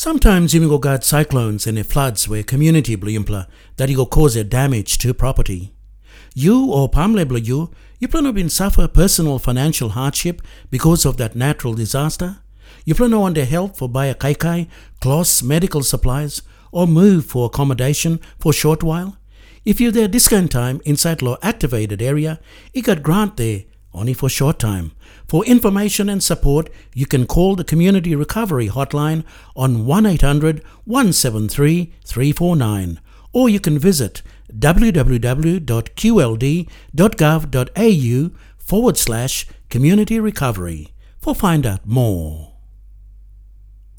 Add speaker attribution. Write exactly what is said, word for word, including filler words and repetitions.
Speaker 1: Sometimes you go got cyclones and floods where community blimpla that you go cause a damage to property. You or pamlebla you, you plan to been suffer personal financial hardship because of that natural disaster. You plan to want their help for buy a kaikai, cloths, medical supplies, or move for accommodation for a short while. If you're there discount time inside law activated area, you got grant there only for short time. For information and support, you can call the Community Recovery Hotline on one eight hundred, one seven three, three four nine, or you can visit www.qld.gov.au forward slash community recovery for find out more.